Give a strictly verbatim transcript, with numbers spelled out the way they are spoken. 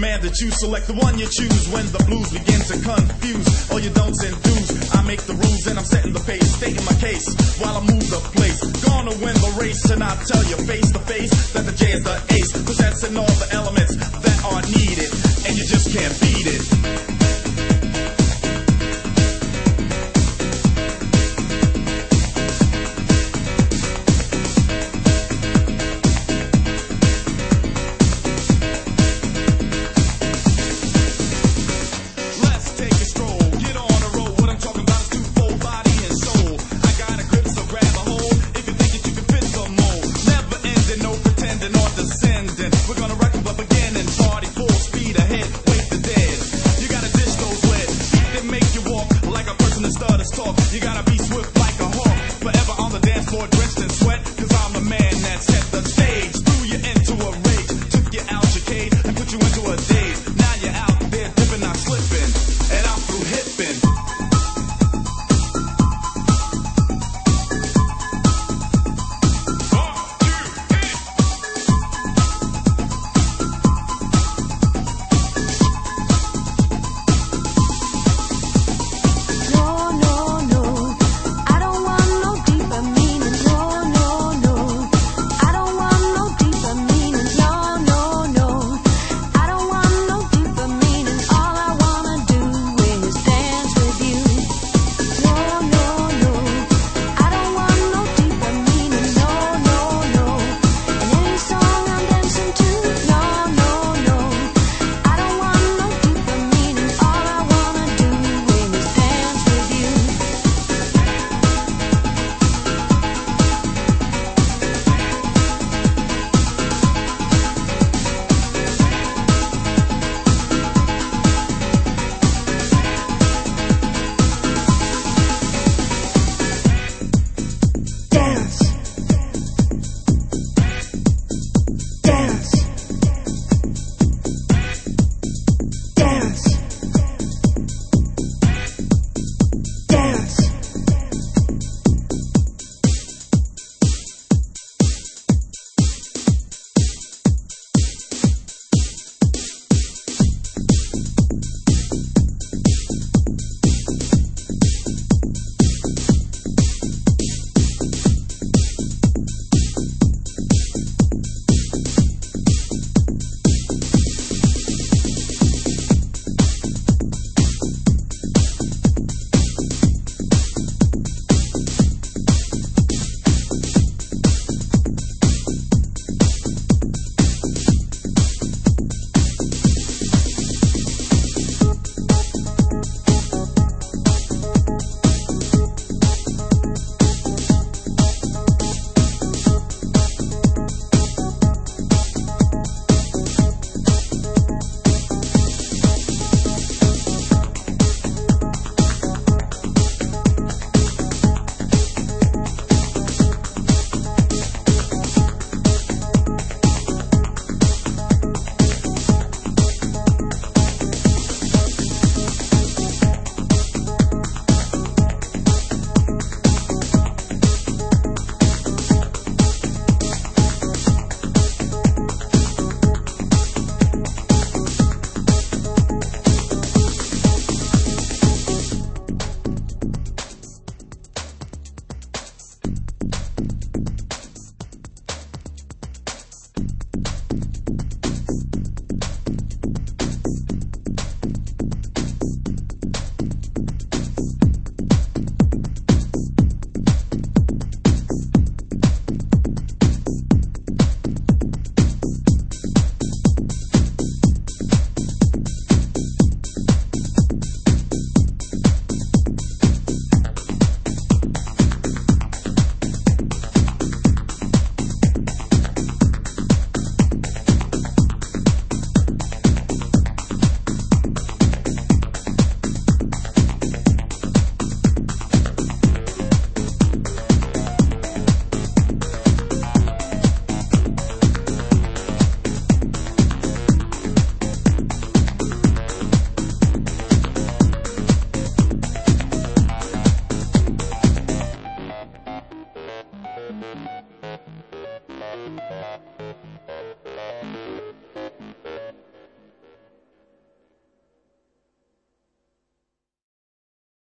demand that you select the one you choose when the blues begin to confuse all your don'ts and do's. I make the rules and I'm setting the pace, stating my case while I move the place. Gonna win the race, and I tell you face to face that the J is the ace, possessing all the elements that are needed, and you just can't beat it. We're gonna rock them up again and party full speed ahead. Wake the dead. You gotta dish those lead. They make you walk like a person that stutters talk. You gotta be swift.